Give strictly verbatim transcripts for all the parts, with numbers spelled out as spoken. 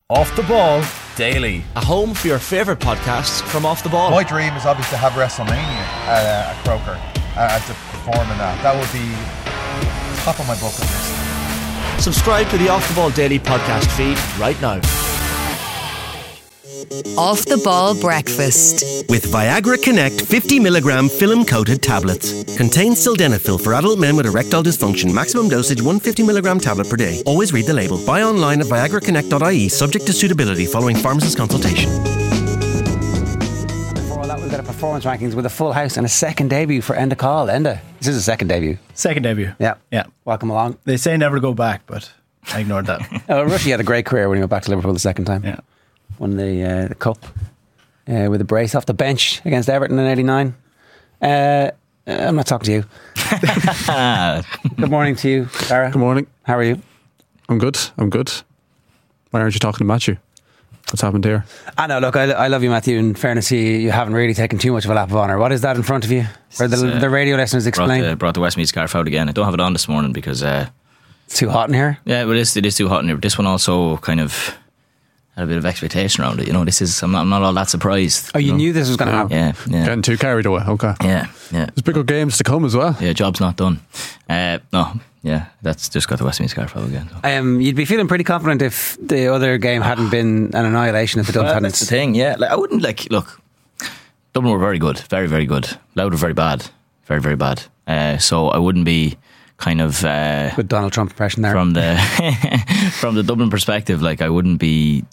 Off the Ball Daily. A home for your favourite podcasts from Off the Ball. My dream is obviously to have WrestleMania at, uh, at Croker uh, to perform in that. That would be top of my bucket list. Subscribe to the Off the Ball Daily podcast feed right now. Off the Ball Breakfast with Viagra Connect fifty milligram film coated tablets. Contains sildenafil for adult men with erectile dysfunction. Maximum dosage one hundred fifty milligram tablet per day. Always read the label. Buy online at viagra connect dot I E subject to suitability following pharmacist consultation. Before all that, we've got a performance rankings with a full house and a second debut for Enda Call. Enda, this is a second debut. Second debut. Yeah. Yeah. Welcome along. They say never go back, but I ignored that. Oh, Rushy had a great career when he went back to Liverpool the second time. Yeah. Won the, uh, the cup uh, with a brace off the bench against Everton in eighty-nine. Uh, I'm not talking to you. Good morning to you, Sarah. Good morning. How are you? I'm good. I'm good. Why aren't you talking to Matthew? What's happened here? I know, look, I, I love you, Matthew. In fairness, you, you haven't really taken too much of a lap of honour. What is that in front of you? Or the, uh, the radio listeners explain? Brought the, brought the Westmead scarf out again. I don't have it on this morning because uh, it's too hot in here. Yeah, but it is, it is too hot in here. But this one also kind of had a bit of expectation around it. You know, this is I'm not, I'm not all that surprised. Oh, you, you know? knew this was going to happen? Yeah, yeah. Getting too carried away. Okay. Yeah, yeah. There's bigger games to come as well. Yeah, job's not done. Uh, no, yeah, that's just got the Westmead scarf out again. So. Um, you'd be feeling pretty confident if the other game hadn't been an annihilation. If the Dubs well, hadn't. That's the thing. Yeah, like I wouldn't like look. Dublin were very good, very very good. Louth were very bad, very very bad. Uh, so I wouldn't be kind of uh, good Donald Trump impression there from the from the Dublin perspective. Like I wouldn't be.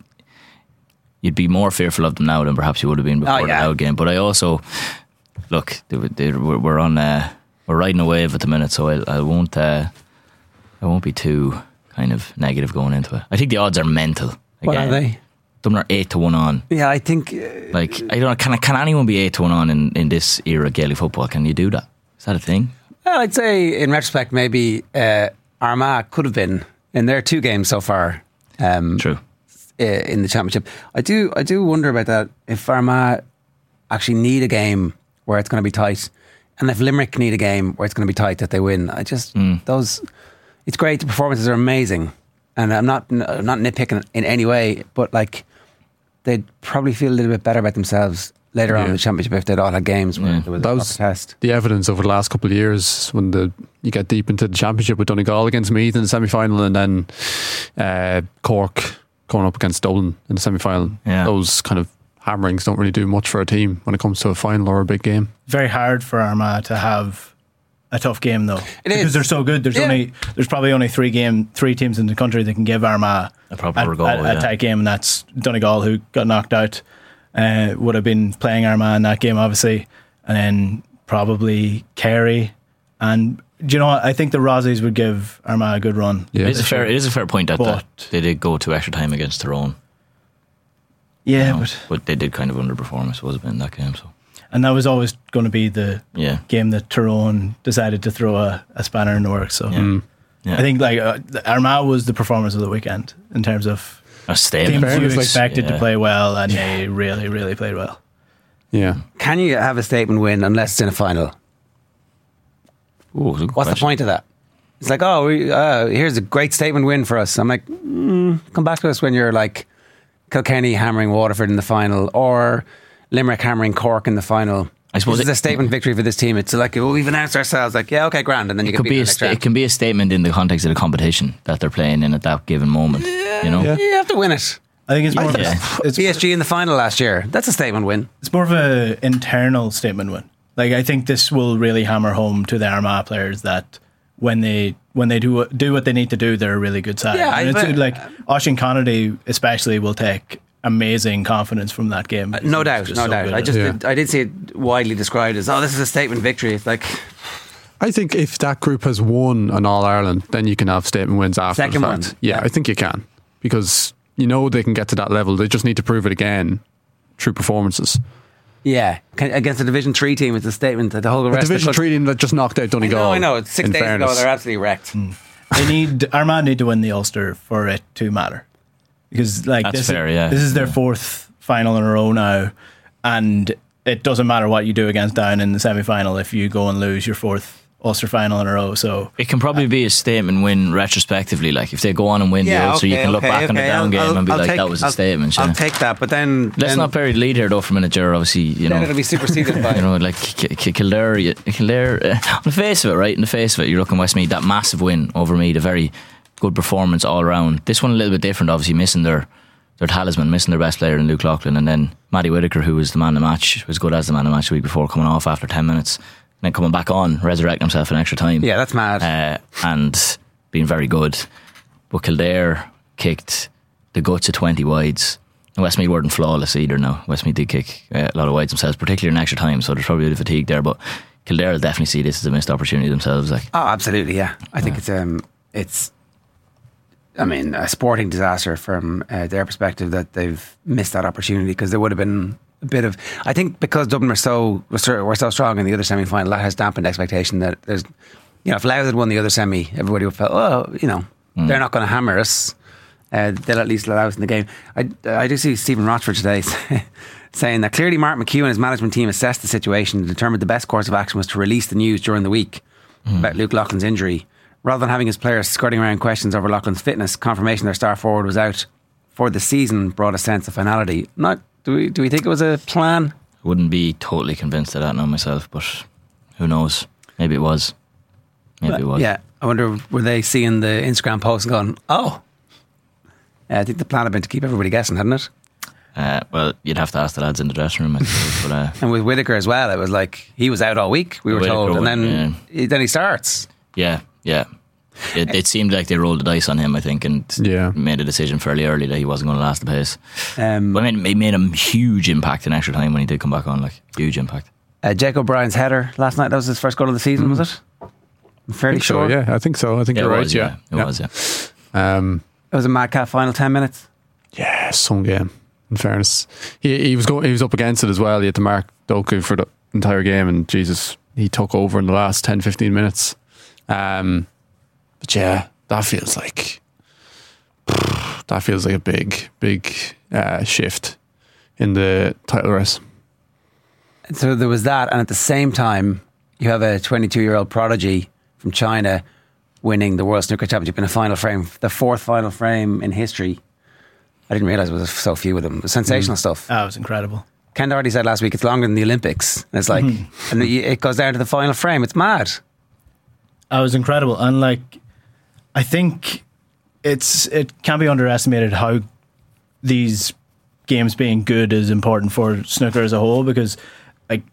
You'd be more fearful of them now than perhaps you would have been before oh, yeah. the Louth game. But I also look, they, they, we're on, uh, we're riding a wave at the minute, so I, I won't, uh, I won't be too kind of negative going into it. I think the odds are mental. Again. What are they? Dublin are eight to one on. Yeah, I think. Uh, like I don't know, can can anyone be eight to one on in, in this era of Gaelic football? Can you do that? Is that a thing? Well, I'd say in retrospect, maybe uh, Armagh could have been in their two games so far. Um, True. In the championship, I do. I do wonder about that. If Armagh actually need a game where it's going to be tight, and if Limerick need a game where it's going to be tight that they win, I just mm. those. It's great. The performances are amazing, and I'm not I'm not nitpicking in any way, but like they'd probably feel a little bit better about themselves later yeah. on in the championship if they'd all had games where yeah. there was that a was test. The evidence over the last couple of years when the you get deep into the championship with Donegal against Meath in the semi final, and then uh, Cork going up against Dublin in the semi-final. Yeah. Those kind of hammerings don't really do much for a team when it comes to a final or a big game. Very hard for Armagh to have a tough game though. It because is. They're so good. There's yeah. only there's probably only three game three teams in the country that can give Armagh a proper goal, a, a, yeah. a tight game, and that's Donegal, who got knocked out. Uh, would have been playing Armagh in that game, obviously, and then probably Kerry. And do you know what? I think the Rossies would give Armagh a good run. Yeah. It is a fair. It is a fair point that, that they did go to extra time against Tyrone. Yeah, you know, but but they did kind of underperform, I suppose, in that game. So, and that was always going to be the yeah. game that Tyrone decided to throw a, a spanner in the works. So, yeah. Mm. Yeah. I think like uh, Armagh was the performance of the weekend in terms of a teams you expected yeah. to play well, and they really, really played well. Yeah. Can you have a statement win unless it's in a final? Ooh, What's question. the point of that? It's like, oh, we, uh, here's a great statement win for us. I'm like, mm, come back to us when you're like Kilkenny hammering Waterford in the final, or Limerick hammering Cork in the final. I suppose it's a statement victory for this team. It's like, well, we've announced ourselves. Like, yeah, okay, grand, and then you it can could be a sta- it can be a statement in the context of the competition that they're playing in at that given moment. Yeah, you know, yeah. You have to win it. I think it's more. I of a, it's P S G in the final last year. That's a statement win. It's more of an internal statement win. Like I think this will really hammer home to the Armagh players that when they when they do do what they need to do, they're a really good side. Yeah, and I, it's like Oisín Connolly especially will take amazing confidence from that game. Uh, no doubt, no so doubt. I just yeah. did, I did see it widely described as, oh, this is a statement victory. It's like, I think if that group has won an All Ireland, then you can have statement wins after second the fact. one. Yeah, yeah, I think you can, because you know they can get to that level. They just need to prove it again through performances. Yeah, against a Division Three team, it's a statement that the whole rest a Division of the Three team that just knocked out Donegal. I know, I know. It's six days fairness. ago, they're absolutely wrecked. Mm. They need Armagh need to win the Ulster for it to matter, because like That's this, fair, is, yeah. this is their yeah. fourth final in a row now, and it doesn't matter what you do against Down in the semi-final if you go and lose your fourth Ulster final in a row. So it can probably be a statement win retrospectively. Like if they go on and win Yeah, the Ulster, okay, you can look okay, back on the okay. down I'll- game I'll- and be I'll like, take- that was a I'll- statement. I'll yeah. take that, but then Let's then, not bury the lead here though for a minute, Ger. Obviously, you then know, it'll be superseded by you know, like K- K- Kildare, you- Kildare. Uh, on the face of it, right? In the face of it, you're looking Westmeath, that massive win over Meath, a very good performance all around. This one a little bit different, obviously missing their their talisman, missing their best player in Luke Loughlin, and then Matty Whitaker, who was the man of the match, was good as the man of the match the week before, coming off after ten minutes, and then coming back on, resurrecting himself in extra time. Yeah, that's mad. Uh, and being very good. But Kildare kicked the guts of twenty wides. And Westmeath weren't flawless either now. Westmeath did kick uh, a lot of wides themselves, particularly in extra time, so there's probably a bit of fatigue there. But Kildare will definitely see this as a missed opportunity themselves. Like, Oh, absolutely, yeah. I think it's um, it's, I mean, a sporting disaster from uh, their perspective that they've missed that opportunity, because there would have been a bit of, I think because Dublin were so were so, were so strong in the other semi final, that has dampened expectation that there's, you know, if Louth had won the other semi, everybody would have felt, oh, you know, Mm. they're not going to hammer us. Uh, they'll at least allow us in the game. I, I do see Stephen Rochford today saying that clearly Mark McHugh and his management team assessed the situation and determined the best course of action was to release the news during the week Mm. about Luke Loughlin's injury, rather than having his players skirting around questions over Loughlin's fitness. Confirmation their star forward was out for the season brought a sense of finality. Not do we do we think it was a plan? I wouldn't be totally convinced of that now myself, but who knows? Maybe it was. Maybe it was. Yeah, I wonder, were they seeing the Instagram post and going, oh? Yeah, I think the plan had been to keep everybody guessing, hadn't it? Uh, well, you'd have to ask the lads in the dressing room, I suppose. But, uh, And with Whitaker as well, it was like he was out all week, we were Whittaker told, and would- then he, then he starts. yeah, yeah. It, it seemed like they rolled the dice on him, I think, and Yeah. made a decision fairly early that he wasn't going to last the pace. Um, But I mean, it made a huge impact in extra time when he did come back on, like, huge impact. uh, Jake O'Brien's header last night, that was his first goal of the season, was it? I'm I fairly think sure. so, yeah, I think so. I think Yeah, you're it right, was, yeah. It yeah. was, yeah. Um, It was a madcap final, ten minutes. yeah, some game, in fairness. He, he was going, he was up against it as well. He had to mark Doku for the entire game, and Jesus, he took over in the last ten, fifteen minutes. Um, but yeah, that feels like that feels like a big, big uh, shift in the title race. So there was that, and at the same time, you have a twenty-two-year-old prodigy from China winning the World Snooker Championship in a final frame, the fourth final frame in history. I didn't realise there was so few of them. It was sensational stuff. that was incredible. Ken Doherty said last week it's longer than the Olympics. And it's like, and it it goes down to the final frame. It's mad. That was incredible, and like, I think it's it can't be underestimated how these games being good is important for snooker as a whole, because like,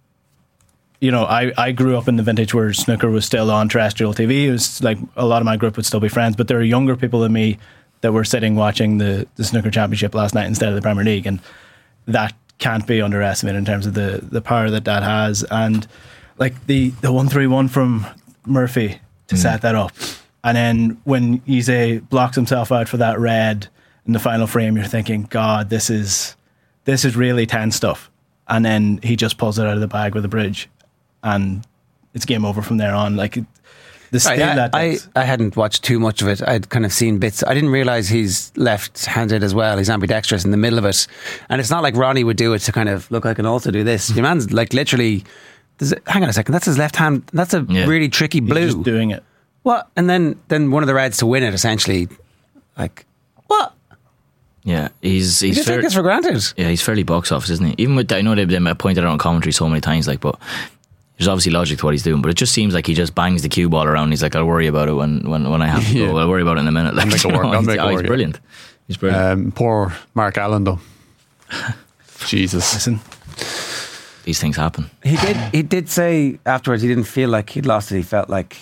you know, I, I grew up in the vintage where snooker was still on terrestrial T V. It was like a lot of my group would still be friends, but there are younger people than me that were sitting watching the, the snooker championship last night instead of the Premier League, and that can't be underestimated in terms of the, the power that that has. And like the, the one three one from Murphy to set that up, and then when Ise blocks himself out for that red in the final frame, you're thinking, God, this is this is really tense stuff. And then he just pulls it out of the bag with a bridge, and it's game over from there on. Like, it, the skill Right, I, that I, that's- I hadn't watched too much of it. I'd kind of seen bits. I didn't realise he's left-handed as well. He's ambidextrous in the middle of it. And it's not like Ronnie would do it to kind of look, I can also do this. Your man's like literally, does it, hang on a second, that's his left hand. That's a Yeah. really tricky he's blue. just doing it. What? And then, then one of the Reds to win it, essentially. Like, what? Yeah, he's You he's just take fair- this for granted. yeah, he's fairly box office, isn't he? Even with, I know they've they've pointed out on commentary so many times, like, but there's obviously logic to what he's doing. But it just seems like he just bangs the cue ball around. He's like, I'll worry about it when when, when I have to Yeah. go. I'll worry about it in a minute. Like, make it you know, work, I'll he's, make it oh, he's work, yeah. brilliant. He's brilliant. Um, poor Mark Allen, though. Jesus. Listen, These things happen. He did. He did say afterwards he didn't feel like he'd lost it. He felt like,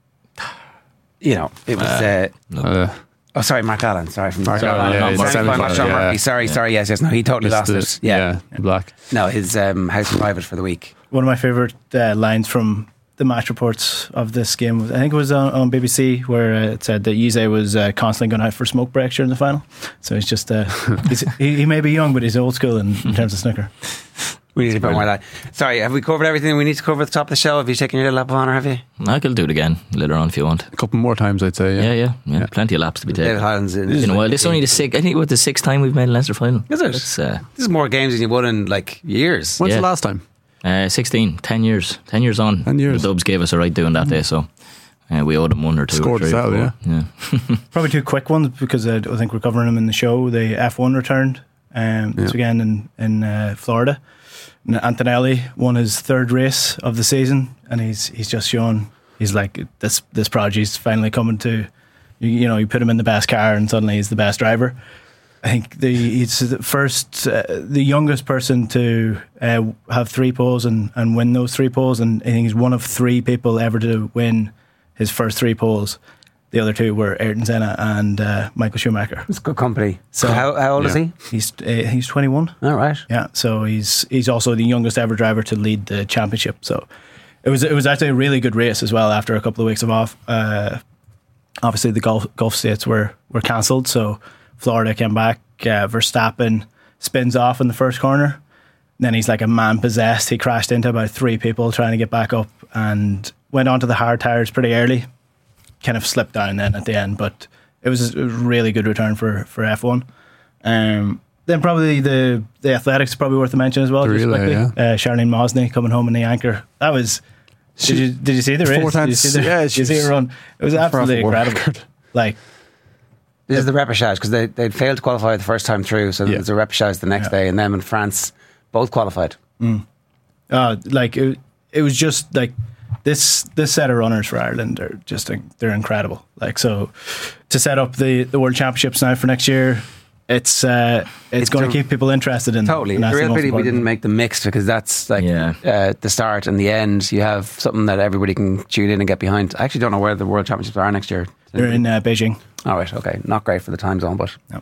you know, it was. Uh, Uh, oh, sorry, Mark Allen. Sorry, from Mark sorry, Allen, yeah, not he's Murphy, semi-final, not Sean yeah. Murphy. Sorry, sorry. Yes, yes. No, he totally lost just it. the- Yeah. yeah, black. No, his um, house private for the week. one of my favourite uh, lines from the match reports of this game was, I think it was on, on B B C, where uh, it said that Ise was uh, constantly going out for smoke breaks during the final. So he's just, uh, he's, he, he may be young, but he's old school in, in terms of snooker. We need a bit more of that. Sorry, have we covered everything we need to cover at the top of the show? Have you taken your little lap of honour, have you? I could do it again later on if you want. A couple more times, I'd say. Yeah, Yeah. yeah, yeah. Plenty of laps to be David taken. Highlands. In, In a while. This is only the sixth. I think it was the sixth time we've made a Leinster final. Is it? It's, uh, This is more games than you won in like years. When's Yeah. the last time? Uh, sixteen, ten years, ten years on. Ten years. The Dubs gave us a right doing that day, so uh, we owed them one or two. Scored or three us out, yeah. yeah. Probably two quick ones because uh, I think we're covering them in the show. The F one returned um, this yeah. weekend in in uh, Florida. And Antonelli won his third race of the season, and he's he's just shown he's like this this prodigy's finally coming to. You, you know, you put him in the best car, and suddenly he's the best driver. I think the he's the first, uh, the youngest person to uh, have three poles and, and win those three poles, and I think he's one of three people ever to win his first three poles. The other two were Ayrton Senna and uh, Michael Schumacher. It's good company. So how, how old yeah. is he? He's uh, he's twenty-one. All right. Yeah, so he's he's also the youngest ever driver to lead the championship. So it was it was actually a really good race as well. After a couple of weeks of off, uh, obviously the Gulf Gulf states were were cancelled, so Florida came back. Uh, Verstappen spins off in the first corner. Then he's like a man possessed. He crashed into about three people trying to get back up and went onto the hard tires pretty early. Kind of slipped down then at the end, but it was a really good return for, for F one. Um, then probably the the athletics probably worth a mention as well. The just relay, quickly. yeah. Uh, Charlene Mosney coming home in the anchor. That was. Did you did you see the race? Four times, did you see the, yeah, did you see it run? It was absolutely incredible. Record. Like. This is the repechage because they they'd failed to qualify the first time through, so Yeah. there's a repechage the next Yeah. day, and them and France both qualified. Mm. Uh, like it, it was just like this this set of runners for Ireland are just they're incredible. Like so, to set up the, the World Championships now for next year, it's uh, it's, It's going the- to keep people interested in. Totally. and It's that's a the real most pity we important didn't thing. make the mixed because that's like Yeah. uh, the start and the end. You have something that everybody can tune in and get behind. I actually don't know where the World Championships are next year. They're in uh, Beijing. All right, okay. Not great for the time zone, but No.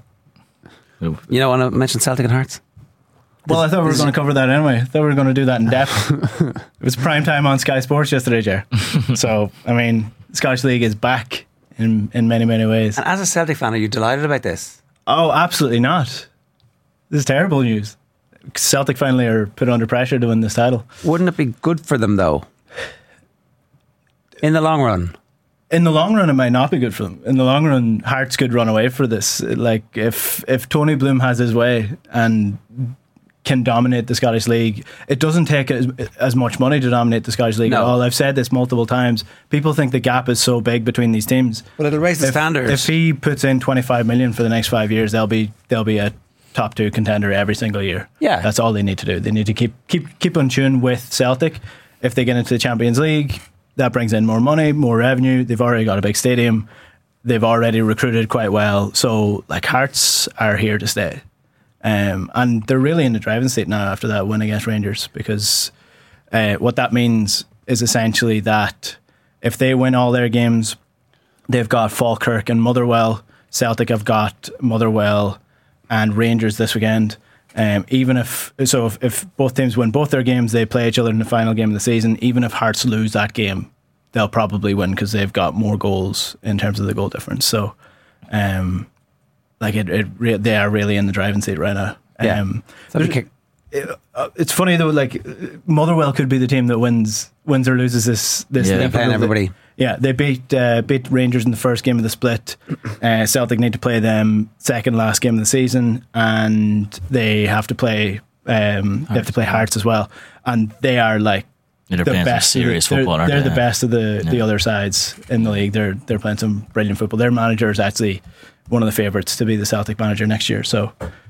you know, want to mention Celtic and Hearts? Well, I thought we were going to cover that anyway. I thought we were going to do that in depth. It was prime time on Sky Sports yesterday, Jer. So, I mean, Scottish League is back in, in many, many ways. And as a Celtic fan, are you delighted about this? Oh, absolutely not. This is terrible news. Celtic finally are put under pressure to win this title. Wouldn't it be good for them, though? In the long run? In the long run, it might not be good for them. In the long run, Hearts could run away for this. Like, if if Tony Bloom has his way and can dominate the Scottish League, it doesn't take as, as much money to dominate the Scottish League No. at all. I've said this multiple times. People think the gap is so big between these teams. Well, it'll raise the If, standards. if he puts in twenty-five million for the next five years, they'll be they'll be a top two contender every single year. Yeah. That's all they need to do. They need to keep keep keep on tune with Celtic. If they get into the Champions League, that brings in more money, more revenue. They've already got a big stadium. They've already recruited quite well. So, like, Hearts are here to stay. Um, and they're really in the driving seat now after that win against Rangers, because uh, what that means is essentially that if they win all their games, they've got Falkirk and Motherwell. Celtic have got Motherwell and Rangers this weekend. Um, even if so, if, if both teams win both their games, they play each other in the final game of the season. Even if Hearts lose that game, they'll probably win because they've got more goals in terms of the goal difference. So, um, like it, it re- they are really in the driving seat right now. Yeah. Um, So there's- kick- it, uh, it's funny though. Like Motherwell could be the team that wins wins or loses this this. Yeah, league. they're playing everybody. Yeah, they beat uh, beat Rangers in the first game of the split. Uh, Celtic need to play them second last game of the season, and they have to play. Um, they have to play Hearts as well, and they are like Yeah, they're the playing some best. serious they're, football, aren't they're they? the best of the, the Yeah. other sides in the league. They're they're playing some brilliant football. Their manager is actually one of the favourites to be the Celtic manager next year. So,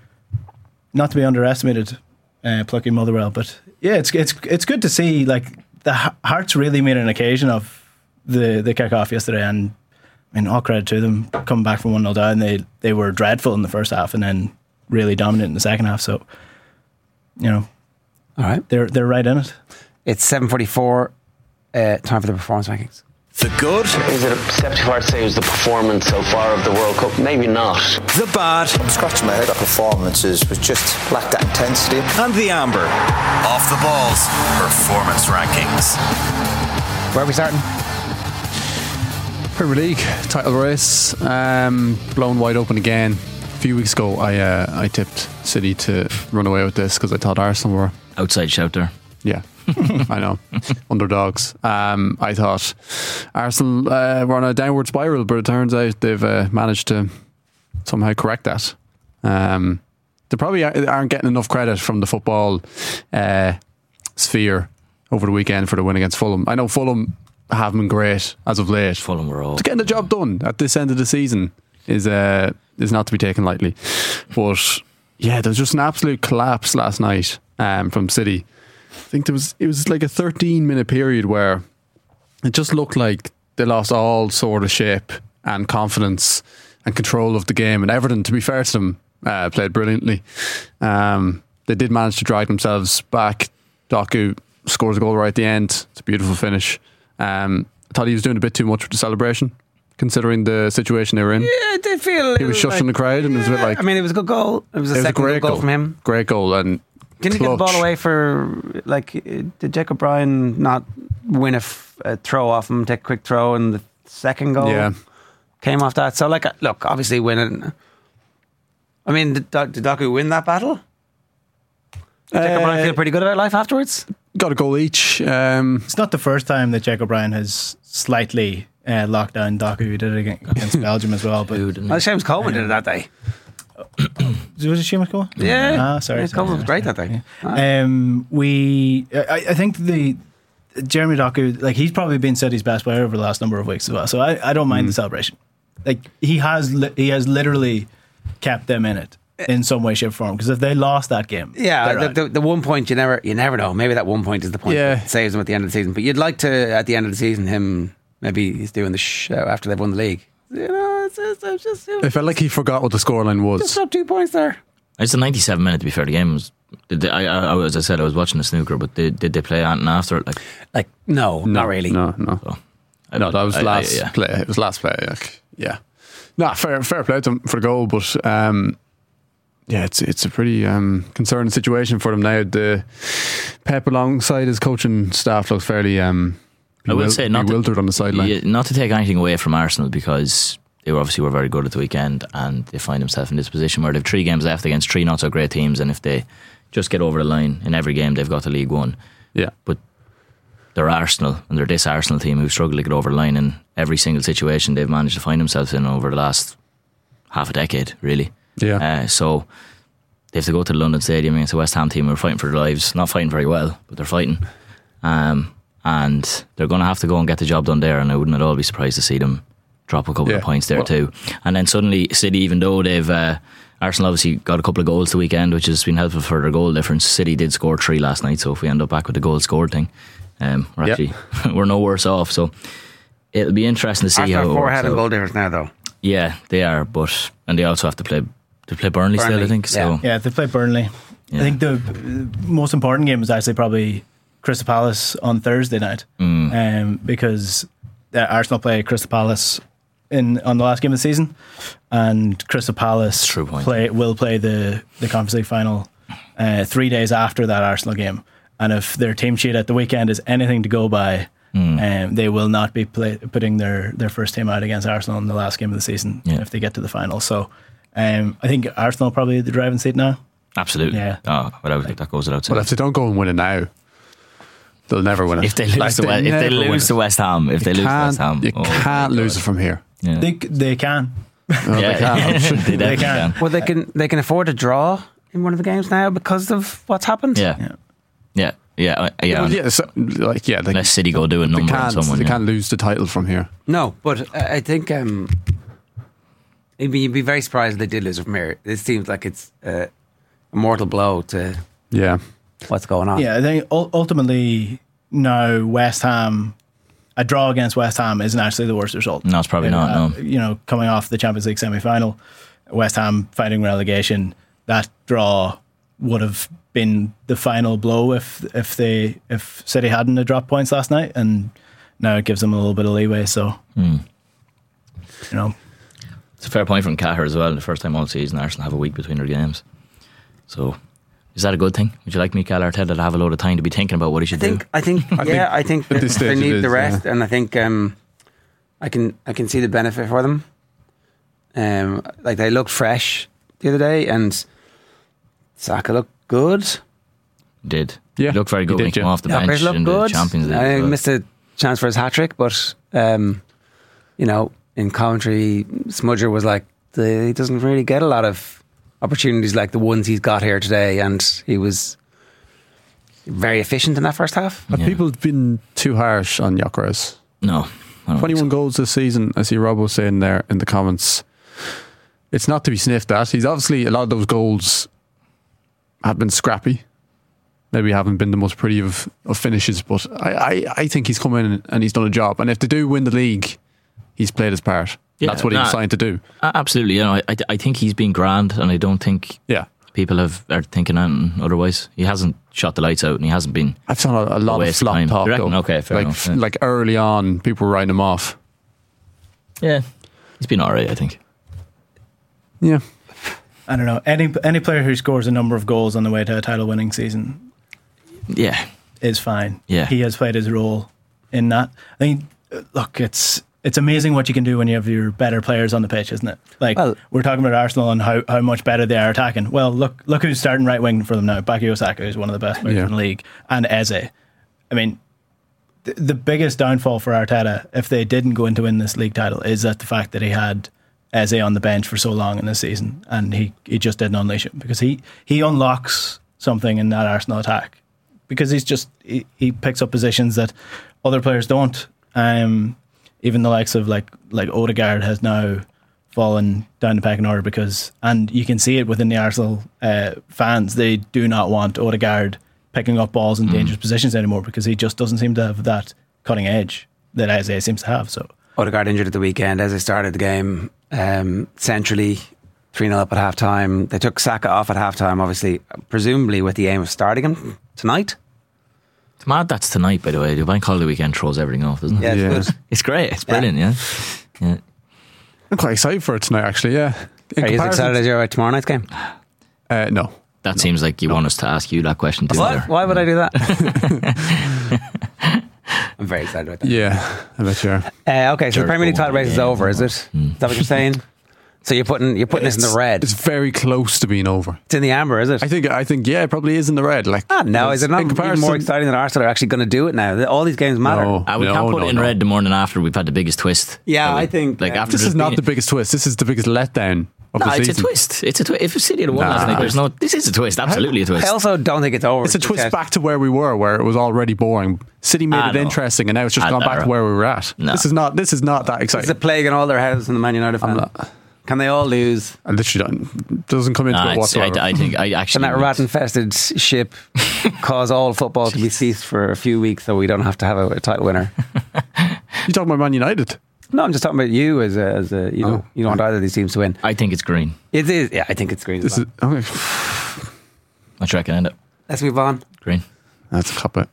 not to be underestimated, uh, plucky Motherwell. But yeah, it's it's it's good to see like the Hearts really made an occasion of the the kick off yesterday, and I mean all credit to them coming back from one nil down. They they were dreadful in the first half and then really dominant in the second half. So, you know, All right. they're they're right in it. It's seven forty-four. Uh, time for the performance rankings. The good, Is it acceptable to say it was the performance so far of the World Cup? Maybe not. the bad, I'm scratching my head. Our performances was just lacked that intensity. and the amber. Off the Ball's performance rankings. Where are we starting? Premier League title race, um, blown wide open again. A few weeks ago, I uh, I tipped City to run away with this because I thought Arsenal were Outside shout there. yeah, I know underdogs. Um, I thought Arsenal uh, were on a downward spiral, but it turns out they've uh, managed to somehow correct that. Um, they probably aren't getting enough credit from the football uh, sphere over the weekend for the win against Fulham. I know Fulham haven't been great as of late. Fulham were all. Getting the job done at this end of the season is uh, is not to be taken lightly. But yeah, there was just an absolute collapse last night um, from City. I think there was it was like a thirteen minute period where it just looked like they lost all sort of shape and confidence and control of the game. And Everton, to be fair to them, uh, played brilliantly. Um, they did manage to drag themselves back. Doku scores a goal right at the end. It's a beautiful finish. Um, I thought he was doing a bit too much with the celebration, considering the situation they were in. Yeah, I did feel he was shushing like, the crowd, and yeah, it was a bit like. I mean, it was a good goal. It was a it second was a great goal, goal from him. Great goal, and didn't he get the ball away for like? Did Jack O'Brien not win a, f- a throw off him, take a quick throw, and the second goal yeah. came off that? So, like, look, obviously winning. I mean, did, did Doku win that battle? Did Jack uh, O'Brien feel pretty good about life afterwards? Got a goal each. Um, it's not the first time that Jack O'Brien has slightly uh, locked down Doku. He did it against Belgium as well. But well, Seamus Coleman did it that day. Was it Seamus Coleman? Yeah. Ah, sorry. Yeah, sorry Coleman was great that day. Yeah. Um, we, I, I think the Jeremy Doku, like he's probably been City's best player over the last number of weeks as well. So I, I don't mind mm. the celebration. Like he has, li- he has literally kept them in it. In some way, shape, or form. Because if they lost that game, yeah, the, the, the one point you never, you never know. Maybe that one point is the point yeah. that saves them at the end of the season. But you'd like to, at the end of the season, him maybe he's doing the show after they've won the league. You know, it's, it's, it's just. It I felt like he forgot what the scoreline was. Just up two points there. It's a ninety-seven minute. To be fair, the game was. Did they, I, I, as I said, I was watching the snooker, but did, did they play anything after it? Like, like no, no not really. No, no, so, I, no. That was I, last I, yeah. play. It was last play. Like, yeah, no, fair, fair play to them for the goal, but. Um, Yeah, it's it's a pretty um, concerning situation for them now. The Pep alongside his coaching staff looks fairly um, I will say not bewildered to, on the sideline. Yeah, not to take anything away from Arsenal because they were obviously were very good at the weekend and they find themselves in this position where they've three games left against three not so great teams, and if they just get over the line in every game, they've got the League One. Yeah, but they're Arsenal and they're this Arsenal team who struggle to get over the line in every single situation they've managed to find themselves in over the last half a decade, really. Yeah. Uh, so they have to go to the London Stadium against a West Ham team who are fighting for their lives. Not fighting very well, but they're fighting. Um, and they're going to have to go and get the job done there, and I wouldn't at all be surprised to see them drop a couple yeah. of points there well, too. And then suddenly City, even though they've uh, Arsenal obviously got a couple of goals the weekend, which has been helpful for their goal difference. City did score three last night, so if we end up back with the goal scored thing, um, we're actually yep. we're no worse off. So it'll be interesting to see Arsenal how four ahead of goal difference now, though. Yeah, they are, but and they also have to play to play Burnley, Burnley still. I think so. Yeah, yeah they play Burnley. Yeah. I think the most important game is actually probably Crystal Palace on Thursday night, mm. um, because uh, Arsenal play Crystal Palace in on the last game of the season, and Crystal Palace play will play the the Conference League final uh, three days after that Arsenal game. And if their team sheet at the weekend is anything to go by, mm. um, they will not be play, putting their, their first team out against Arsenal in the last game of the season yeah. if they get to the final. So um, I think Arsenal probably the driving seat now. Absolutely. Yeah. Oh, without that goes without saying. Well, if they don't go and win it now, they'll never win it. If they lose, like, to, they if they lose to West Ham, if you they lose to West Ham, you oh, can't lose it from here. Yeah. They they can. Oh, yeah, they can. Sure. they, they can. can. Well, they can they can afford to draw in one of the games now because of what's happened. Yeah, yeah, yeah, yeah. Uh, yeah. Well, yeah so, like yeah, they, unless City go do a number on someone, they yeah. can't lose the title from here. No, but uh, I think um, you'd, be, you'd be very surprised if they did lose it from here. It seems like it's uh, a mortal blow to yeah what's going on. Yeah, I think ultimately now West Ham. A draw against West Ham isn't actually the worst result. No, it's probably uh, not, no. You know, coming off the Champions League semi-final, West Ham fighting relegation, that draw would have been the final blow if if they if City hadn't dropped points last night, and now it gives them a little bit of leeway. So, mm. you know, it's a fair point from Cahir as well. The first time all season, Arsenal have a week between their games. So, is that a good thing? Would you like Mikel Arteta to have a load of time to be thinking about what he should I think, do? I think, yeah, I think that they need is, the rest, yeah. and I think um, I can I can see the benefit for them. Um, like they looked fresh the other day, and Saka looked good. Did yeah, he looked very good did, when he yeah. came off the yeah, bench in good. the Champions League. I missed a chance for his hat trick, but um, you know, in commentary, Smudger was like, the, he doesn't really get a lot of opportunities like the ones he's got here today, and he was very efficient in that first half. Have Yeah. people been too harsh on Gyökeres? No. I don't twenty-one think so. goals this season. I see Rob was saying there in the comments. It's not to be sniffed at. He's obviously, a lot of those goals have been scrappy. Maybe haven't been the most pretty of, of finishes, but I, I, I think he's come in and he's done a job. And if they do win the league, he's played his part. Yeah, That's what he was nah, signed to do. Absolutely. You know, I, I think he's been grand, and I don't think Yeah. people have are thinking anything otherwise. He hasn't shot the lights out, and he hasn't been. I've seen a, a lot of waste flop time. talk You reckon? though. Okay, fair like, enough, yeah. like early on, people were writing him off. Yeah, he's been alright, I think. Yeah. I don't know. Any any player who scores a number of goals on the way to a title-winning season Yeah, is fine. Yeah. He has played his role in that. I mean, look, it's it's amazing what you can do when you have your better players on the pitch, isn't it? Like, Well- we're talking about Arsenal and how, how much better they are attacking. Well, look look who's starting right wing for them now. Bakayoko Saka is one of the best players Yeah. in the league, and Eze. I mean, th- the biggest downfall for Arteta, if they didn't go in to win this league title, is that the fact that he had Eze on the bench for so long in this season, and he, he just didn't unleash it, because he, he unlocks something in that Arsenal attack, because he's just he, he picks up positions that other players don't. Um, even the likes of like like Odegaard has now fallen down the pecking order, because, and you can see it within the Arsenal uh, fans, they do not want Odegaard picking up balls in dangerous positions anymore, because he just doesn't seem to have that cutting edge that Eze seems to have. So Odegaard injured at the weekend as they started the game um, centrally, three nil up at half time. They took Saka off at half time, obviously, presumably with the aim of starting him tonight. It's mad that's tonight, by the way. The bank holiday weekend throws everything off, doesn't it? Yeah, it's Yeah. good. It's great. It's brilliant, yeah. Yeah. I'm quite excited for it tonight, actually, yeah. In Are you as comparison- excited as you are about tomorrow night's game? Uh, no. That seems like you want us to ask you that question too. What? there. Why would I do that? I'm very excited about that. Yeah, I bet you are. Uh, okay, so the Jared Premier League Bowen, title race is yeah. over, is it? Is that what you're saying? So you're putting you're putting this in the red. It's very close to being over. It's in the amber, is it? I think, I think, yeah, it probably is in the red. Like, Ah, no, is it not in even comparison- more exciting than Arsenal are actually going to do it now? All these games matter. No. Uh, we No, can't put no, it in no. red the morning after we've had the biggest twist. Yeah, That we- I think, like um, after This there's is not been- the biggest twist. This is the biggest letdown of No, the it's season. a twist. It's a twist. If City had won Nah. last night, there's no. This is a twist. Absolutely a twist. I also don't think it's over. It's a just twist yet. back to where we were, where it was already boring. City made Ah, it no. interesting, and now it's just Ah, gone no. back to where we were at. No. This is not. This is not that It's exciting. a plague in all their houses in the Man United fan. not- Can they all lose? I literally don't, doesn't come into Nah, it it's- I, whatsoever. I think I Can actually. that rat-infested ship cause all football to be ceased for a few weeks so we don't have to have a, a title winner? You talking about Man United? No, I'm just talking about you as a, as a you know, Oh. you don't want either of these teams to win. I think it's green. It is, yeah, I think it's green. This As well. is okay. What you reckon? End it Let's move on. green. That's a cop out.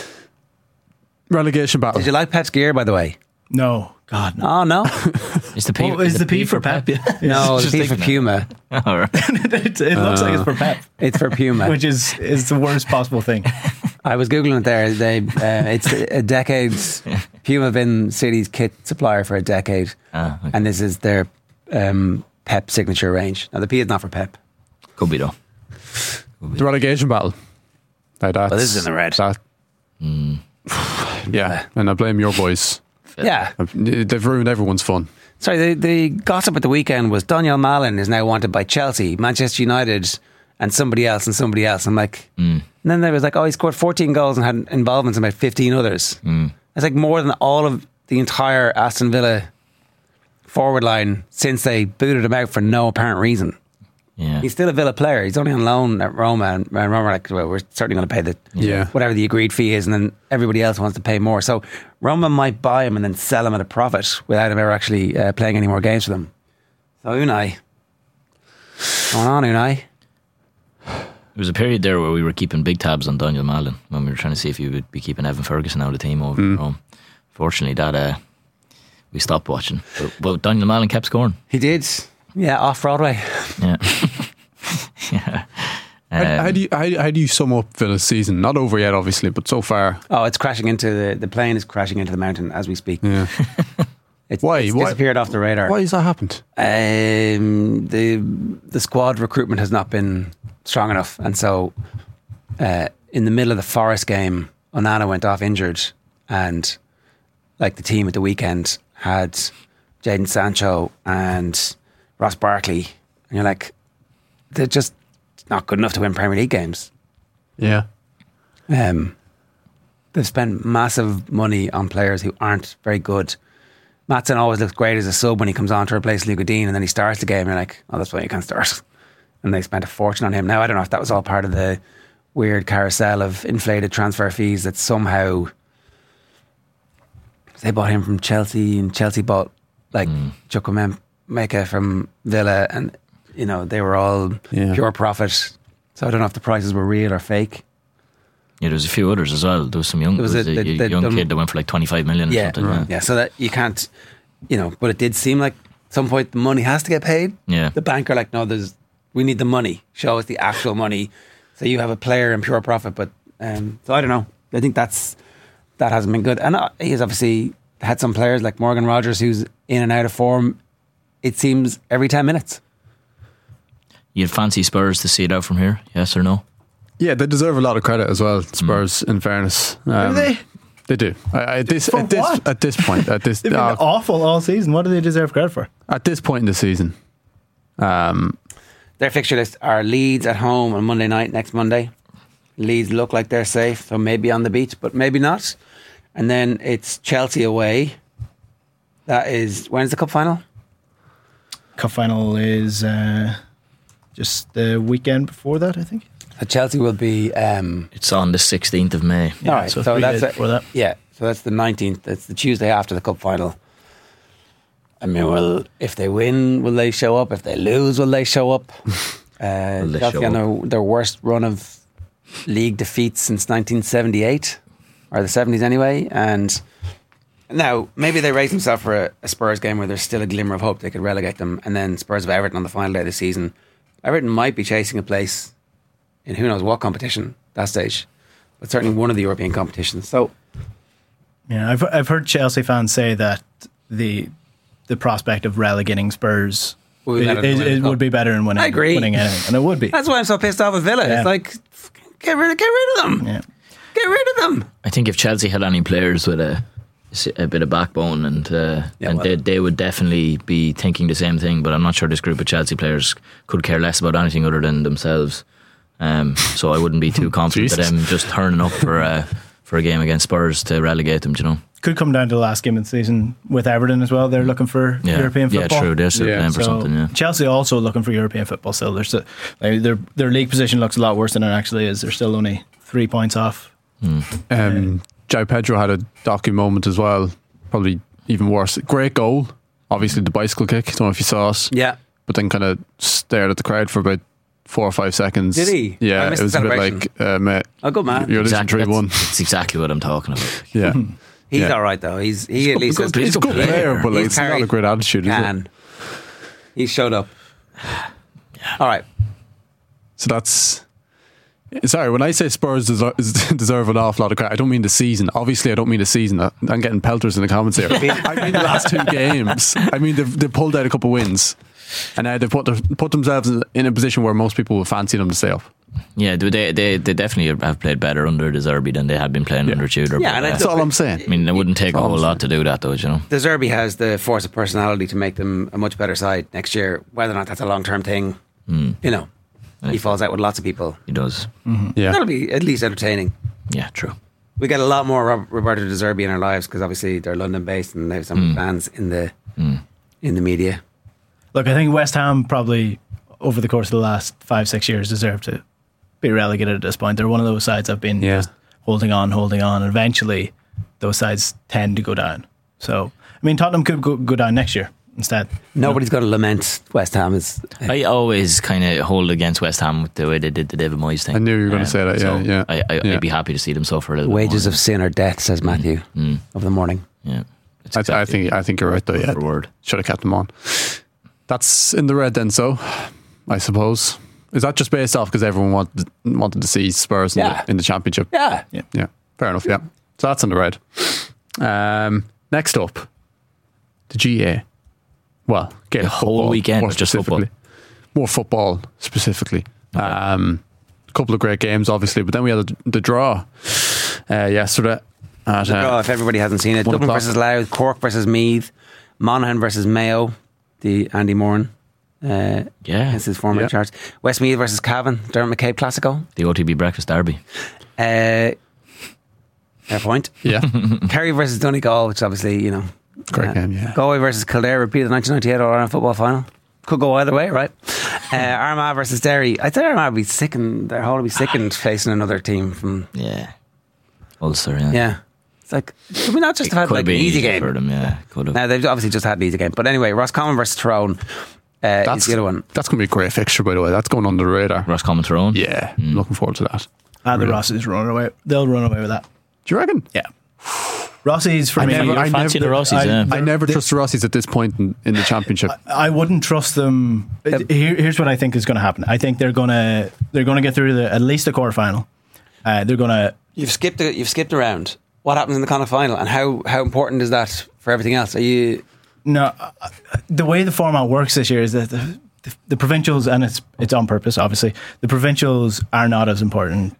Relegation battle. Did you like Pep's gear, by the way? no, God, no. Oh no, Is the P? Oh, is the P for Pep? no, Just it's P for thinking Puma. that. All right. it, it looks like it's for Pep, It's for Puma. which is is the worst possible thing. I was googling it there. They, uh, it's a decade's Puma have been City's kit supplier for a decade, Ah, okay. and this is their um, Pep signature range. Now the P is not for Pep. Could be though. The relegation battle. Now that's, Well, this is in the red. That, yeah, and I blame your boys. Yeah. They've ruined everyone's fun. Sorry, the, the gossip at the weekend was Daniel Malin is now wanted by Chelsea, Manchester United, and somebody else and somebody else. I'm like, and then there was like, oh, he scored fourteen goals and had involvements in about fifteen others. It's like more than all of the entire Aston Villa forward line since they booted him out for no apparent reason. Yeah. He's still a Villa player. He's only on loan at Roma, and Roma are like, well, we're certainly going to pay the Yeah. whatever the agreed fee is, and then everybody else wants to pay more. So Roma might buy him and then sell him at a profit without him ever actually uh, playing any more games for them. So Unai, what's going on, Unai? There was a period there where we were keeping big tabs on Daniel Malin when we were trying to see if he would be keeping Evan Ferguson out of the team over Mm. at Rome. Fortunately, that uh, we stopped watching. But, but Daniel Malin kept scoring. He did, yeah, off Broadway. Yeah. yeah. How, Um, how do you how, how do you sum up Villa's season? Not over yet, obviously, but so far. Oh, it's crashing into the the plane is crashing into the mountain as we speak. Yeah. It's, Why? it's Why- disappeared off the radar. Why has that happened? Um, the the squad recruitment has not been strong enough, and so uh, in the middle of the Forest game, Onana went off injured, and like the team at the weekend had Jadon Sancho and Ross Barkley, and you're like, they're just not good enough to win Premier League games. Yeah. Um, they've spent massive money on players who aren't very good. Maatsen always looks great as a sub when he comes on to replace Luca Dean, and then he starts the game and you're like, oh, that's why you can't start. And they spent a fortune on him. Now, I don't know if that was all part of the weird carousel of inflated transfer fees that somehow they bought him from Chelsea, and Chelsea bought like mm. Chukwuemeka from Villa, and you know they were all yeah. pure profit. So I don't know if the prices were real or fake. Yeah, there was a few others as well. There was some young, there was a, a, a young kid that went for like twenty-five million yeah, or something. Right. Yeah. yeah, so that you can't, you know, but it did seem like at some point the money has to get paid. Yeah. The bank are like, no, there's, we need the money. Show us the actual money. So you have a player in pure profit, but um, so I don't know. I think that's that hasn't been good, and uh, he's obviously had some players like Morgan Rogers who's in and out of form. It seems every ten minutes. You'd fancy Spurs to see it out from here? Yes or no? Yeah, they deserve a lot of credit as well. Spurs, mm. in fairness, um, do they? They do. I, at this, at this, at this point, at this, they've been uh, awful all season. What do they deserve credit for? At this point in the season, um, their fixture list are Leeds at home on Monday night, next Monday. Leeds look like they're safe, so maybe on the beach, but maybe not. And then it's Chelsea away. That is, when's the cup final? Cup final is uh, just the weekend before that, I think. So Chelsea will be... Um, it's on the sixteenth of May. Yeah, all right, so, so that's it. For that. Yeah, so that's the nineteenth. That's the Tuesday after the cup final. I mean, well, if they win, will they show up? If they lose, will they show up? Uh, they Chelsea show on up? their, their worst run of league defeats since nineteen seventy-eight, or the seventies anyway. And now, maybe they raise themselves for a, a Spurs game where there's still a glimmer of hope they could relegate them, and then Spurs have Everton on the final day of the season. Everton might be chasing a place in who knows what competition at that stage, but certainly one of the European competitions. So, yeah, I've I've heard Chelsea fans say that the the prospect of relegating Spurs Would be it, it, it would be better than winning. I agree. winning anything, and it would be. That's why I'm so pissed off at Villa. Yeah. It's like, get rid, get rid of them. Yeah. Get rid of them. I think if Chelsea had any players with a a bit of backbone, and uh, Yeah, and well. they they would definitely be thinking the same thing. But I'm not sure this group of Chelsea players could care less about anything other than themselves. Um, so I wouldn't be too confident of them just turning up for a for a game against Spurs to relegate them. Do you know? Could come down to the last game of the season with Everton as well. They're looking for Yeah. European football. Yeah, true. They're still Yeah. playing for So something. Yeah. Chelsea also looking for European football still. They're still, like, their their league position looks a lot worse than it actually is. They're still only three points off. um, João Pedro had a docu moment as well. Probably even worse. Great goal. Obviously the bicycle kick. Don't know if you saw it. Yeah. But then kind of stared at the crowd for about four or five seconds. Did he? I Yeah, missed it was the a bit celebration. like, uh, mate, Oh, good man. you're losing Exactly, three one. that's, that's exactly what I'm talking about. Yeah. He's Yeah. all right though. He's he at least good- has- He's a good player, but like, He's it's not a carried great attitude, is it? can. He showed up. All right. So that's... Sorry, when I say Spurs deserve, deserve an awful lot of credit, I don't mean the season. Obviously, I don't mean the season. I'm getting pelters in the comments here. I mean the last two games. I mean, they've, they've pulled out a couple of wins. And now they've put, their, put themselves in a position where most people would fancy them to stay up. Yeah, they they they definitely have played better under De Zerbi than they had been playing Yeah. under Tudor. Yeah, but, and I uh, That's all I'm saying. I mean, it wouldn't take a all whole I'm lot to do that, though. You know. De Zerbi has the force of personality to make them a much better side next year. Whether or not that's a long term thing, Mm, you know, he falls out with lots of people. he does. Yeah. That'll be at least entertaining. Yeah, true. We get a lot more Rob- Roberto De Zerbi in our lives because obviously they're London based and they have some Mm. fans in the Mm. in the media. Look, I think West Ham probably over the course of the last five six years deserve to be relegated at this point. They're one of those sides I've been Yeah. just holding on, holding on, and eventually those sides tend to go down. So I mean, Tottenham could go, go down next year instead. Nobody's going to lament West Ham as I always kind of hold against West Ham with the way they did the David Moyes thing. I knew you were going to Um, say that, yeah, so yeah. I, I, yeah. I'd be happy to see them suffer a little wages bit of sin or death, says Matthew Mm. of the morning. more. Yeah, It's I, th- I exactly think I think you're right though. word Yeah, for word. should have kept them on. That's in the red then. So, I suppose is that just based off because everyone wanted wanted to see Spurs in, Yeah. the, in the championship? Yeah. Yeah. Yeah, fair enough. Yeah, so that's in the red. Um, next up, the G A. Well, Gaelic The whole football, weekend more was just football. specifically. More football specifically. Um, a couple of great games, obviously, but then we had the, the draw uh, yesterday. At, The uh, draw, if everybody hasn't seen it, one Dublin o'clock. versus Louth, Cork versus Meath, Monaghan versus Mayo, the Andy Moran Uh, yeah. This is former yeah. in charge. Westmeath versus Cavan, Dermot McCabe Classico. The O T B Breakfast Derby. Uh, fair point. Yeah. Kerry versus Donegal, which obviously, you know. Great uh, game, yeah. Galway versus Kildare, repeated nineteen ninety-eight All-Ireland football final. Could go either way, right? uh, Armagh versus Derry. I think Armagh would be sickened. Their whole would be sickened facing another team from. Yeah. Ulster, yeah. Yeah. It's like, could we not just it have had like an easy game? For them, yeah. Could have. Now, they've obviously just had an easy game. But anyway, Roscommon versus Tyrone uh, that's, is the other one. That's going to be a great fixture, by the way. That's going under the radar. Roscommon Tyrone? Yeah. Mm. Looking forward to that. Ah, the Rossies run away. They'll run away with that. Do you reckon? Yeah. Rossies for I me. Never, I, fancy never, the Rossies, I, yeah. I never trust the Rossies at this point in, in the championship. I, I wouldn't trust them. Here, here's what I think is going to happen. I think they're going to they're going to get through the, at least the quarter final. Uh, they're going to. You've skipped. A, you've skipped around. What happens in the Connacht final, and how how important is that for everything else? Are you? No, uh, the way the format works this year is that the, the, the provincials, and it's it's on purpose, obviously. The provincials are not as important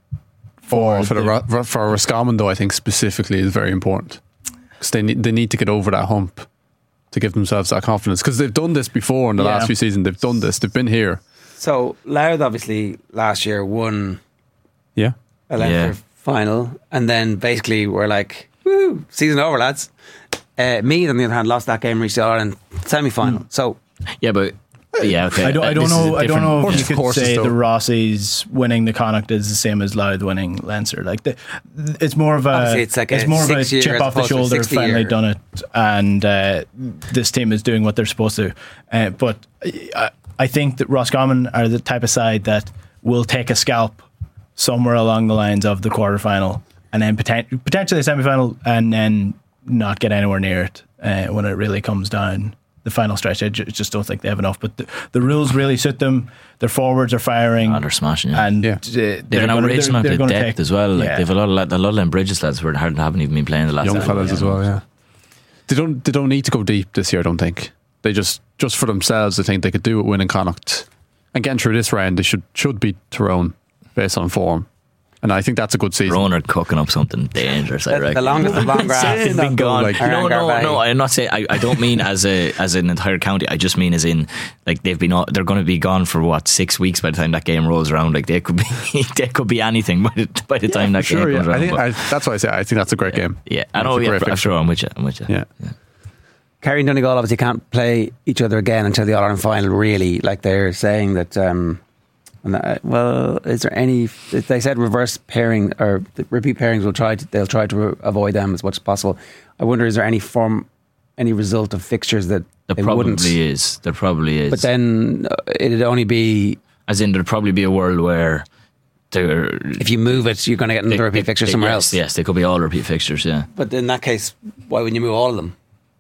for for the, the for Roscommon, though. I think specifically is very important. They need, they need to get over that hump to give themselves that confidence, because they've done this before in the yeah. last few seasons. They've done this. They've been here. So Louth obviously last year won. Yeah, a Leinster yeah. final, and then basically we're like, "Woo, season over, lads." Uh, Meath, on the other hand, lost that game, reached the Ireland semi-final. Mm. So yeah, but. Yeah, okay. I don't. I don't know. I don't know if you could say though. the Rossies winning the Connacht is the same as Louth winning Leinster. Like the, it's more of a. Obviously it's like it's a more of a six-year chip as off the opposed to a shoulder. Finally sixty-year. done it, and uh, this team is doing what they're supposed to. Uh, but I, I think that Roscommon are the type of side that will take a scalp somewhere along the lines of the quarter final, and then poten- potentially a semi final, and then not get anywhere near it uh, when it really comes down. The final stretch, I ju- just don't think they have enough. But the, the rules really suit them. Their forwards are firing. Oh, they're smashing. Yeah. And yeah. uh, they've an outrageous amount of depth take, as well. Like yeah. they've a lot of lad, a lot of them Bridges lads who haven't even been playing the last young time. fellas yeah. as well. Yeah, they don't they don't need to go deep this year. I don't think they just just for themselves. I think they could do it winning Connacht and getting through this round. They should should beat Tyrone based on form. And I think that's a good season. Tyrone are cooking up something dangerous. I reckon the longest of long grass has been gone. Like, no, no, no. I'm not saying. I, I don't mean as a as an entire county. I just mean as in like they've been. They're going to be gone for what six weeks by the time that game rolls around. Like they could be. They could be anything by the, by the yeah, time that sure, game yeah. comes around. I think but, I, that's why I say I think that's a great yeah, game. Yeah, I know. Yeah, I'm sure. I'm with you. I'm with you. Yeah. yeah. Kerry and Donegal obviously can't play each other again until the All-Ireland final. Really, like they're saying that. Um, And that, well, is there any? They said reverse pairing or repeat pairings will try. To, they'll try to avoid them as much as possible. I wonder, is there any form, any result of fixtures that there they probably wouldn't? is. There probably is. But then uh, it'd only be as in there'd probably be a world where there. If you move it, you're going to get another repeat fixture somewhere yes, else. Yes, they could be all repeat fixtures. Yeah. But in that case, why wouldn't you move all of them?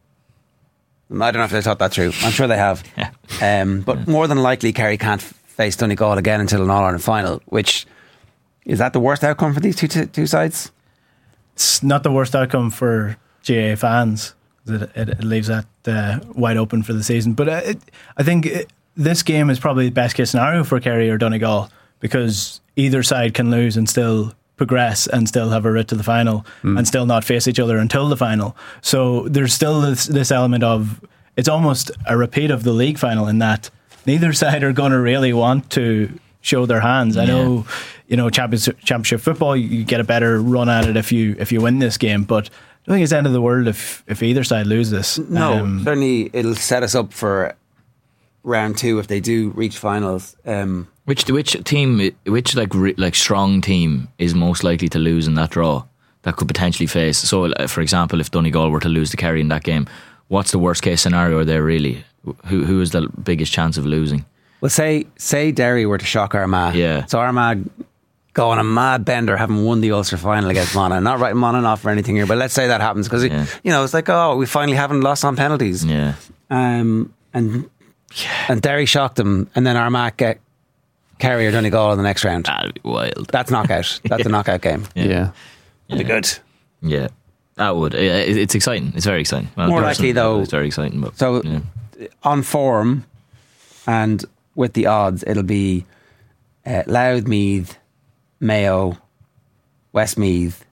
I don't know if they thought that through. I'm sure they have. Yeah. Um, but yeah. more than likely, Kerry can't face Donegal again until an All-Ireland final, which is that the worst outcome for these two t- two sides? It's not the worst outcome for G A A fans. It, it, it leaves that uh, wide open for the season. But uh, it, I think it, this game is probably the best case scenario for Kerry or Donegal, because either side can lose and still progress and still have a route to the final mm. and still not face each other until the final. So there's still this, this element of it's almost a repeat of the league final in that neither side are going to really want to show their hands. I know, yeah. you know, championship, championship football, you get a better run at it if you if you win this game. But I don't think it's the end of the world if, if either side loses. No, um, certainly it'll set us up for round two if they do reach finals. Um, which which team, which like re, like strong team is most likely to lose in that draw that could potentially face? So, uh, for example, if Donegal were to lose to Kerry in that game, what's the worst case scenario there really? Who who is the biggest chance of losing? Well, say say Derry were to shock Armagh. Yeah. So Armagh go on a mad bender, having won the Ulster final against Monaghan. Not writing Monaghan off or anything here, but let's say that happens because yeah. you know it's like, oh, we finally haven't lost on penalties. Yeah. Um and yeah. and Derry shocked them, and then Armagh get Kerry or Donegal in the next round. That'd be wild. That's knockout. That's yeah. a knockout game. Yeah. Yeah. It'd be good. Yeah. That would. It's exciting. It's very exciting. Well, More likely though, it's very exciting. But, so yeah. on form and with the odds, it'll be uh, Louth, Meath, Mayo, Westmeath,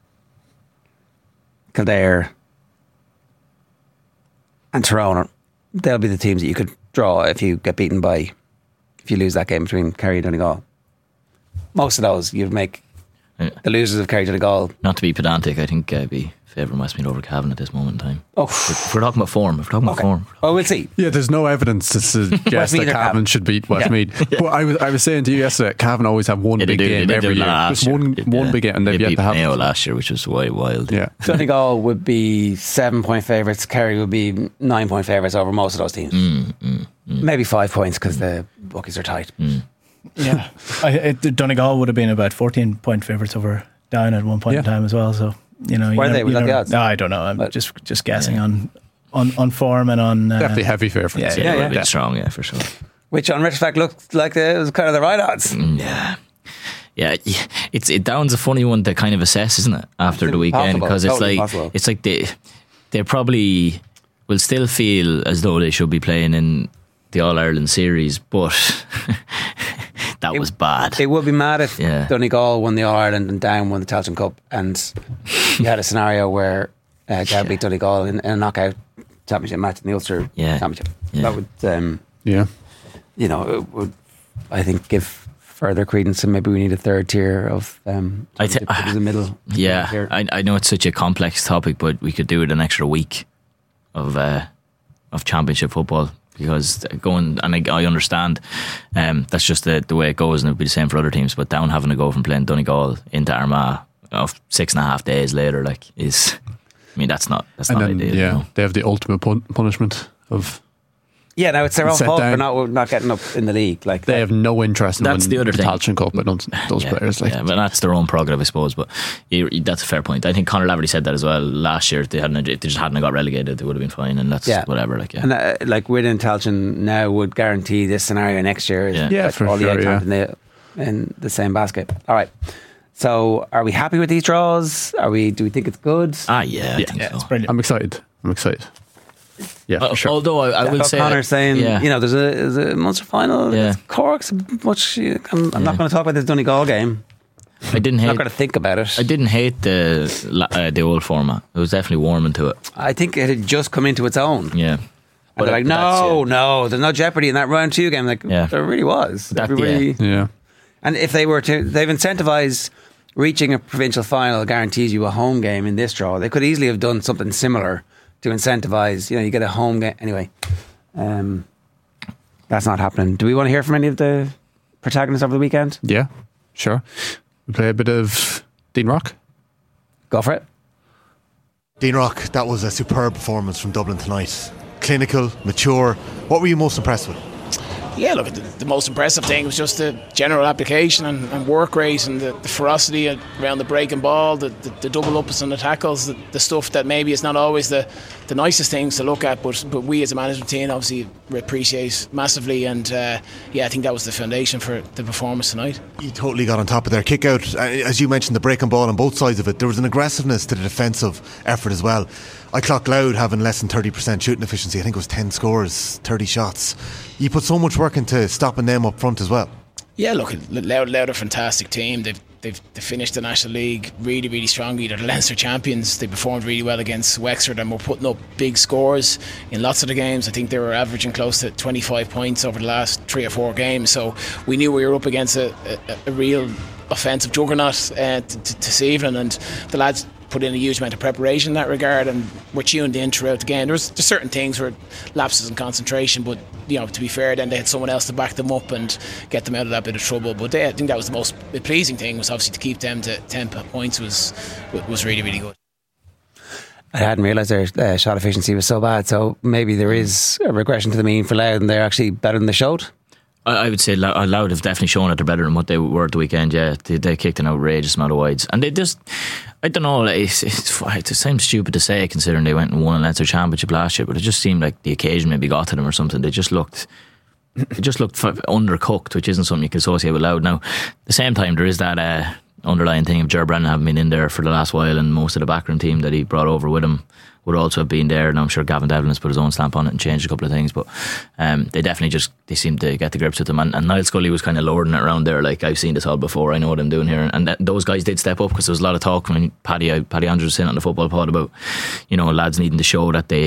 Kildare, and Tyrone. They'll be the teams that you could draw if you get beaten by if you lose that game between Kerry and Donegal. Most of those you'd make yeah. the losers of Kerry Donegal. Not to be pedantic, I think I'd be favouring Westmeath over Cavan at this moment in time. Oh, if we're talking about form, if we're talking okay. about form. Oh, we'll see. Yeah, there's no evidence to suggest that Cavan should beat Westmeath. Yeah. But I was I was saying to you yesterday, Cavan always have one yeah, big do, game every year. Just one year. one yeah. big game, and they've they yet beat to have Mayo last year, which was way wild. Yeah, Donegal would be seven point favourites. Kerry would be nine point favourites over most of those teams. Mm, mm, mm. Maybe five points because the bookies are tight. Mm. Yeah, I, it, Donegal would have been about fourteen point favourites over Down at one point yeah. in time as well. So. You know, where you are they? Was that the odds? No, I don't know. I'm but, just just guessing yeah. on, on on form and on uh, definitely heavy favourites. Yeah, yeah, yeah, yeah. yeah. strong, yeah, for sure. Which on retrospect looked like it was kind of the right odds. Yeah, yeah. It's it Down's a funny one to kind of assess, isn't it? After it's the weekend, because it's totally like possible. It's like they they probably will still feel as though they should be playing in the All Ireland series, but. That it, was bad. It would be mad if yeah. Donegal won the All Ireland and Down won the Tailteann Cup, and you had a scenario where uh, Down yeah. beat Donegal in, in a knockout championship match in the Ulster yeah. Championship. Yeah. That would, um, yeah, you know, it would I think give further credence, and maybe we need a third tier of um, I th- the middle. Yeah, I, I know it's such a complex topic, but we could do it an extra week of uh, of championship football. Because going, and I, I understand um, that's just the, the way it goes, and it would be the same for other teams. But Down having to go from playing Donegal into Armagh of six and a half days later, like is, I mean, that's not that's and not then, ideal. Yeah, you know? They have the ultimate pun- punishment of. Yeah, now it's their own fault for not not getting up in the league. Like they that. have no interest in that's the other thing. Tailteann Cup, but don't, those yeah, players like. Yeah, but that's their own prerogative, I suppose. But you, that's a fair point. I think Conor Laverty said that as well last year. If they hadn't, if they just hadn't got relegated, they would have been fine, and that's yeah. whatever. Like, yeah, and uh, like winning Tailteann now would guarantee this scenario next year. Yeah, yeah like for all sure. The Yeah. in the in the same basket. All right. So, are we happy with these draws? Are we? Do we think it's good? Ah, yeah, I yeah, think yeah so. It's brilliant. I'm excited. I'm excited. Yeah, uh, sure. Although I, I yeah, will say, Connor's saying, yeah. you know, there's a, there's a Munster final. Yeah. Cork's much. I'm, I'm yeah. not going to talk about this Donegal game. I didn't hate. I'm not going to think about it. I didn't hate the uh, the old format. It was definitely warming to it. I think it had just come into its own. Yeah. And but they're like, no, yeah. no, there's no jeopardy in that round two game. Like, yeah. there really was. That, Everybody, yeah. yeah. And if they were to, they've incentivized reaching a provincial final guarantees you a home game in this draw. They could easily have done something similar to incentivize, you know, you get a home game. Anyway, um, that's not happening. Do we want to hear from any of the protagonists over the weekend? Yeah, sure. We play a bit of Dean Rock. Go for it. Dean Rock, that was a superb performance from Dublin tonight. Clinical, mature. What were you most impressed with? Yeah, look, the, the most impressive thing was just the general application and, and work rate and the, the ferocity around the breaking ball, the, the, the double ups and the tackles, the, the stuff that maybe is not always the, the nicest things to look at, but but we as a management team obviously appreciate massively. And uh, yeah, I think that was the foundation for the performance tonight. You totally got on top of their kick out. As you mentioned, the breaking ball on both sides of it. There was an aggressiveness to the defensive effort as well. I clocked Louth having less than thirty percent shooting efficiency. I think it was ten scores, thirty shots. You put so much work into stopping them up front as well. Yeah, look, Louth, Louth are a fantastic team. They've, they've they finished the National League really, really strongly. They're the Leinster champions. They performed really well against Wexford and were putting up big scores in lots of the games. I think they were averaging close to twenty-five points over the last three or four games. So we knew we were up against a, a, a real offensive juggernaut uh, t- t- this evening, and the lads put in a huge amount of preparation in that regard, and were tuned in throughout the game. There was just certain things where lapses in concentration, but you know, to be fair, then they had someone else to back them up and get them out of that bit of trouble. But they, I think that was the most pleasing thing, was obviously to keep them to ten points was was really, really good. I hadn't realised their uh, shot efficiency was so bad, so maybe there is a regression to the mean for Louth, and they're actually better than they showed. I would say Louth have definitely shown that they're better than what they were at the weekend. Yeah, they, they kicked an outrageous amount of wides, and they just, I don't know, it's, it's, it seems stupid to say considering they went and won a Leinster Championship last year, but it just seemed like the occasion maybe got to them or something. They just looked, it just looked undercooked, which isn't something you can associate with Louth. Now, at the same time, there is that uh, underlying thing of Ger Brennan having been in there for the last while, and most of the backroom team that he brought over with him would also have been there, and I'm sure Gavin Devlin has put his own stamp on it and changed a couple of things, but um, they definitely just they seem to get the grips with them, and, and Niall Scully was kind of lording it around there like, I've seen this all before, I know what I'm doing here, and that, those guys did step up, because there was a lot of talk when Paddy, Paddy Andrews was saying on the football pod about, you know, lads needing to show that they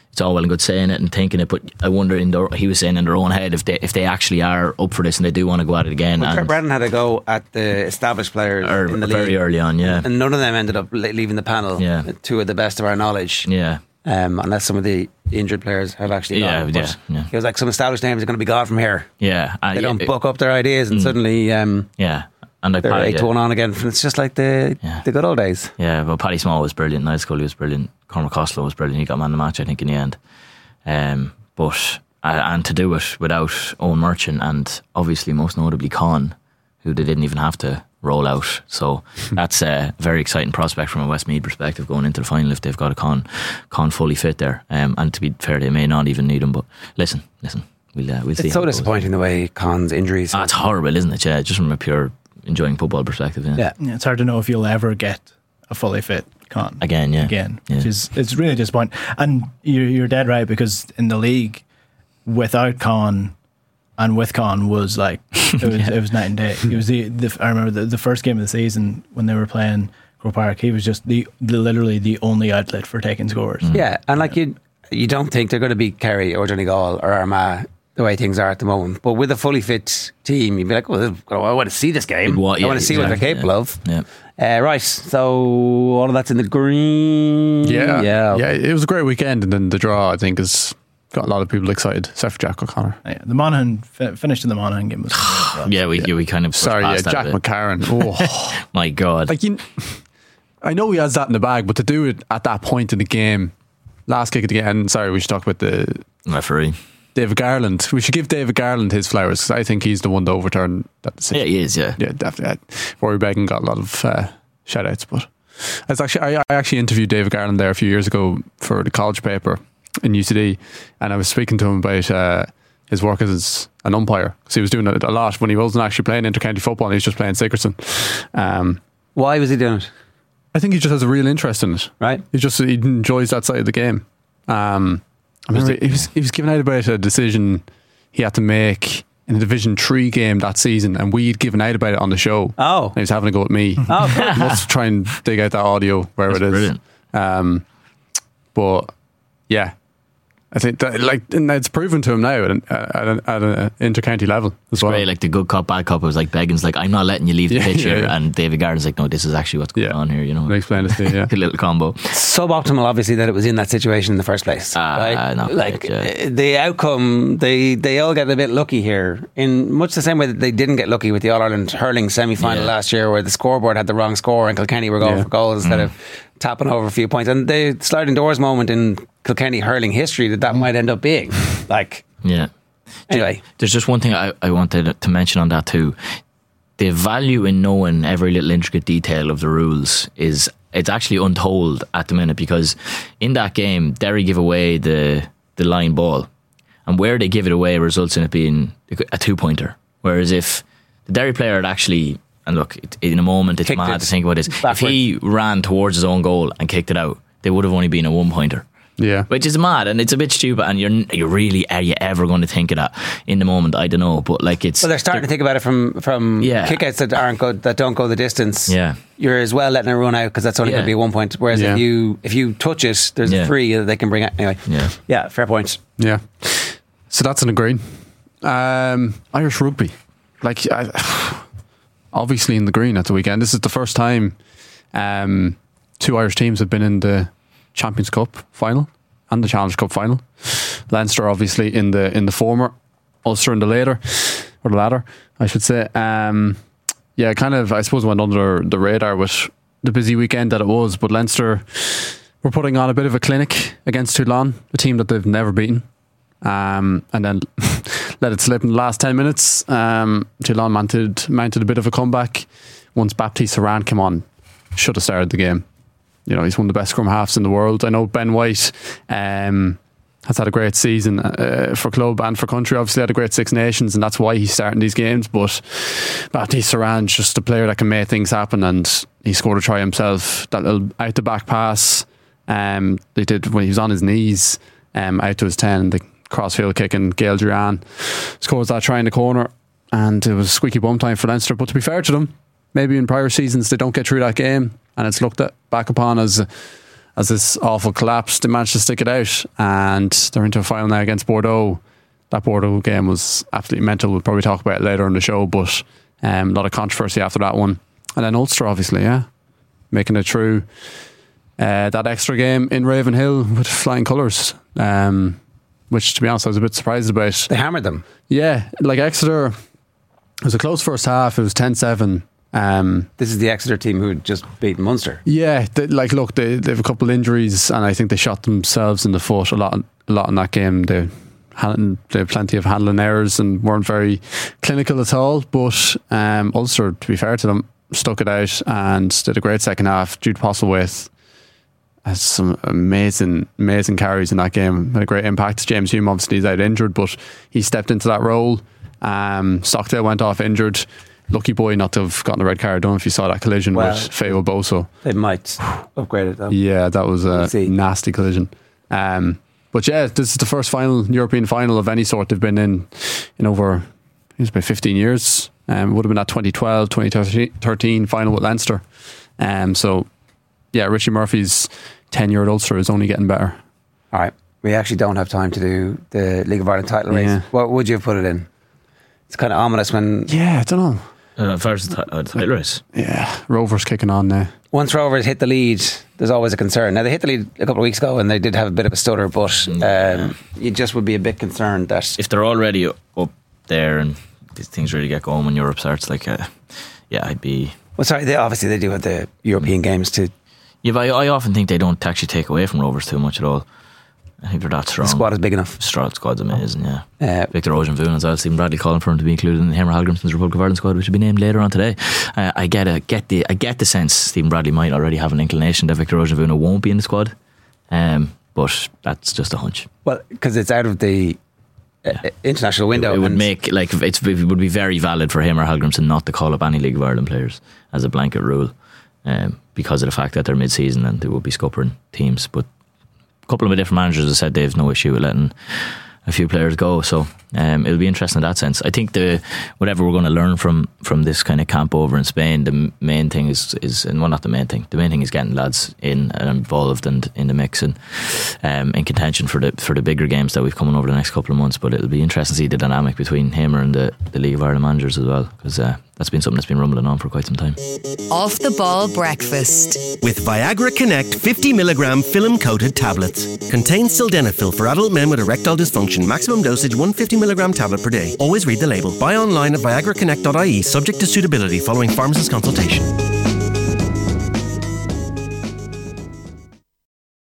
it's all well and good saying it and thinking it, but I wonder in their, he was saying in their own head if they if they actually are up for this and they do want to go at it again. Well, and Brendan had a go at the established players er, in the very league, early on, yeah, and none of them ended up leaving the panel. Yeah. Two of the best of our knowledge. Yeah. Um, unless some of the injured players have actually yeah, gone. yeah, yeah. He was like, some established names are going to be gone from here. Yeah, uh, they don't yeah, buck up their ideas, and mm, suddenly, um, yeah, and like they're Paddy, eight to yeah. one on again. It's just like the yeah. the good old days. Yeah, well, Paddy Small was brilliant. Niall Scully was brilliant. Cormac Costello was brilliant. He got man of the match, I think, in the end. Um, but uh, and to do it without Owen Merchant and obviously most notably Con, who they didn't even have to roll out. So that's a very exciting prospect from a Westmeath perspective going into the final if they've got a Con Con fully fit there. Um, and to be fair, they may not even need him. But listen, listen, we'll uh, we'll see. It's so disappointing the way Con's injuries. Ah, it's horrible, isn't it? Yeah, just from a pure enjoying football perspective. Yeah. Yeah. Yeah, it's hard to know if you'll ever get a fully fit Con again. Yeah, again, yeah. which is it's really disappointing. And you're you're dead right, because in the league, without Con and with Con was like it was yeah. it was night and day. It was the, the I remember the, the first game of the season when they were playing Croke Park. He was just the, the literally the only outlet for taking scores. Mm. Yeah, and like yeah. you, you don't think they're going to beat Kerry or Donegal or Armagh the way things are at the moment. But with a fully fit team, you'd be like, well, I want to see this game. What, yeah, I want to see exactly, what they're capable yeah. of. Yeah. Uh, right, so all of that's in the green. Yeah, yeah, yeah. It was a great weekend, and then the draw, I think, has got a lot of people excited, except for Jack O'Connor. Yeah, the Monaghan fi- finished in the Monaghan game was yeah, we yeah. we kind of sorry, yeah, that Jack bit. McCarron. Oh my God! Like you, I know he has that in the bag, but to do it at that point in the game, last kick of the game. And sorry, we should talk about the referee. David Garland. We should give David Garland his flowers, because I think he's the one to overturn that decision. Yeah, he is. Yeah, yeah, definitely. Rory Beggan got a lot of uh, shout outs, but I was actually I, I actually interviewed David Garland there a few years ago for the college paper in U C D, and I was speaking to him about uh, his work as an umpire, because he was doing it a lot when he wasn't actually playing intercounty football and he was just playing Sigerson. Um, Why was he doing it? I think he just has a real interest in it. Right. He just he enjoys that side of the game. Um, I remember he was he was giving out about a decision he had to make in a Division Three game that season, and we'd given out about it on the show. Oh, and he was having a go at me. Oh, cool. Must try and dig out that audio wherever That's it is. Brilliant. Um, but yeah, I think that, like, and it's proven to him now at an, at an, at an intercounty level as It's well. great, like the good cop, bad cop. It was like Beggan's like, I'm not letting you leave the Yeah, pitch yeah, here, yeah. and David Garland's like, no, this is actually what's going Yeah. on here. You know, I'll explain it to you. Yeah. a little combo. Suboptimal, obviously, that it was in that situation in the first place. Ah, right? not like great, yeah. uh, the outcome, they they all get a bit lucky here, in much the same way that they didn't get lucky with the All Ireland hurling semi final Yeah. last year, where the scoreboard had the wrong score and Kilkenny were going Yeah. for goals instead of tapping over a few points. And the sliding doors moment in Kilkenny hurling history that that might end up being. Like, Yeah. anyway, There's just one thing I, I wanted to mention on that too. The value in knowing every little intricate detail of the rules is it's actually untold at the minute, because in that game Derry give away the the line ball, and where they give it away results in it being a two pointer. Whereas if the Derry player had actually, and look, it, in a moment it's Kicked mad it to think about this, backwards. if he ran towards his own goal and kicked it out, they would have only been a one pointer. Yeah. Which is mad, and it's a bit stupid, and you're you really are you ever going to think of that in the moment? I don't know, but like it's well, they're starting to think about it from from Yeah. kickouts that aren't good, that don't go the distance. Yeah. You're as well letting it run out, because that's only Yeah. going to be one point. Whereas Yeah. if you if you touch it, there's Yeah. a free that they can bring out. Anyway, Yeah. yeah, fair point. Yeah. So that's in the green. Um, Irish rugby. Like, I, obviously in the green at the weekend. This is the first time um, two Irish teams have been in the Champions Cup final and the Challenge Cup final. Leinster obviously in the in the former, Ulster in the later, or the latter, I should say. Um, yeah, kind of, I suppose, went under the radar with the busy weekend that it was, but Leinster were putting on a bit of a clinic against Toulon, a team that they've never beaten. Um, and then let it slip in the last ten minutes. Um, Toulon mounted, mounted a bit of a comeback. Once Baptiste Saran came on, should have started the game. You know, he's one of the best scrum halves in the world. I know Ben White um, has had a great season uh, for club and for country. Obviously had a great Six Nations, and that's why he's starting these games. But Baptiste Saran's just a player that can make things happen, and he scored a try himself. That little out the back pass um, they did when he was on his knees um, out to his ten, the crossfield kick, and Gail Duran scores that try in the corner, and it was squeaky bum time for Leinster. But to be fair to them, maybe in prior seasons they don't get through that game, and it's looked at back upon as a, as this awful collapse, they managed to stick it out, and they're into a final now against Bordeaux. That Bordeaux game was absolutely mental. We'll probably talk about it later in the show, but um, a lot of controversy after that one. And then Ulster, obviously, yeah, making it through uh, that extra game in Ravenhill with flying colours, um, which, to be honest, I was a bit surprised about. They hammered them. Yeah, like Exeter, it was a close first half. It was ten seven. Um, this is the Exeter team who had just beaten Munster. Yeah, they, like look, they, they have a couple of injuries, and I think they shot themselves in the foot a lot. A lot in that game. They had, they had plenty of handling errors and weren't very clinical at all. But um, Ulster, to be fair to them, stuck it out and did a great second half. Jude Postlewaite has some amazing, amazing carries in that game. Had a great impact. James Hume obviously is out injured, but he stepped into that role. Um, Stockdale went off injured. Lucky boy not to have gotten the red card. I don't know if you saw that collision well, with Feo Boso. They might upgrade it though. Yeah, that was a nasty collision. Um, but yeah, this is the first final European final of any sort they've been in in over, I think it's about fifteen years. Um, it would have been that twenty twelve, twenty thirteen final with Leinster. Um, so yeah, Richie Murphy's tenure at Ulster is only getting better. All right, we actually don't have time to do the League of Ireland title race. Yeah. What would you have put it in? It's kind of ominous when... Yeah, I don't know. Uh, first t- uh, title race. Yeah, Rovers kicking on now. Once Rovers hit the lead, there's always a concern. Now, they hit the lead a couple of weeks ago and they did have a bit of a stutter, but um, you just would be a bit concerned that... If they're already up there and these things really get going when Europe starts, like, uh, yeah, I'd be... Well, sorry, they, obviously they do have the European games to... Yeah, but I, I often think they don't actually take away from Rovers too much at all. I think they're that strong. The squad is big enough. Strong squad's amazing, yeah. Uh, Victor Ocean-Voon as well. Stephen Bradley calling for him to be included in the Hammer Hallgrimson's Republic of Ireland squad, which will be named later on today. Uh, I get a, get the I get the sense Stephen Bradley might already have an inclination that Victor Ocean-Voon won't be in the squad, um, but that's just a hunch. Well, because it's out of the uh, yeah. international window. It, it would make like it's, it would be very valid for Hammer Hallgrimson not to call up any League of Ireland players as a blanket rule, um, because of the fact that they're mid-season and they will be scuppering teams, but. Couple of different managers have said they have no issue with letting a few players go, so um, it'll be interesting in that sense. I think the whatever we're going to learn from from this kind of camp over in Spain, the main thing is is and well, not the main thing. The main thing is getting lads in and involved and in the mix and um, in contention for the for the bigger games that we've coming over the next couple of months. But it'll be interesting to see the dynamic between Hamer and the, the League of Ireland managers as well, because uh, that's been something that's been rumbling on for quite some time. Off the Ball Breakfast with Viagra Connect fifty milligram film coated tablets. Contains sildenafil for adult men with erectile dysfunction. Maximum dosage one hundred fifty milligram tablet per day. Always read the label. Buy online at viagra connect dot I E, subject to suitability following pharmacist consultation.